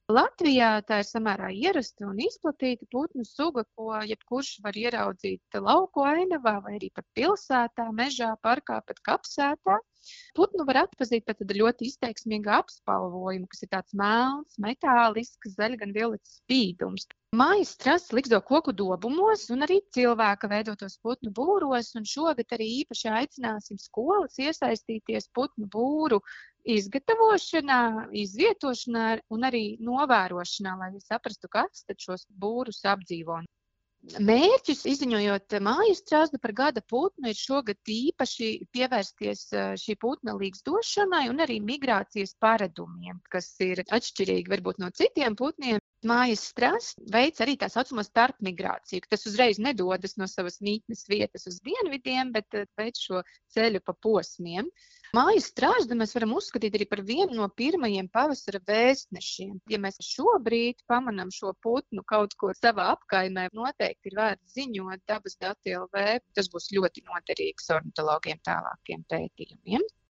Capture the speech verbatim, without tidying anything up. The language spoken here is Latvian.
Latvijā tā ir samērā ierasta un izplatīta putnu suga, ko jebkurš var ieraudzīt lauku ainavā vai arī pat pilsētā, mežā, parkā, pat kapsētā. Putnu var atpazīt pat ar ļoti izteiksmīgu apspalvojumu, kas ir tāds melns, metālisks, zaļa gan violets spīdums. Mājas strasts liksto koku dobumos un arī cilvēka veidotos putnu būros, un šogad arī īpaši aicināsim skolas iesaistīties putnu būru izgatavošanā, izvietošanā un arī novērošanā, lai viņi saprastu, kas tad šos būrus apdzīvo. Mērķis, izziņojot māju strazdu par gada putnu, ir šogad īpaši pievērsties šī putna līgzdošanai un arī migrācijas paradumiem, kas ir atšķirīgi varbūt no citiem putniem. Mājas strazds veic arī tā saucamo starpmigrāciju. Tas uzreiz nedodas no savas mītnes vietas uz dienvidiem, bet veic šo ceļu pa posmiem. Mājas strazdu mēs varam uzskatīt arī par vienu no pirmajiem pavasara vēstnešiem. Ja mēs šobrīd pamanām šo putnu kaut ko savā apkaimē, noteikti ir vērts ziņot dabas dati L V. Tas būs ļoti noderīgs ornitologiem tālākiem pētījumiem.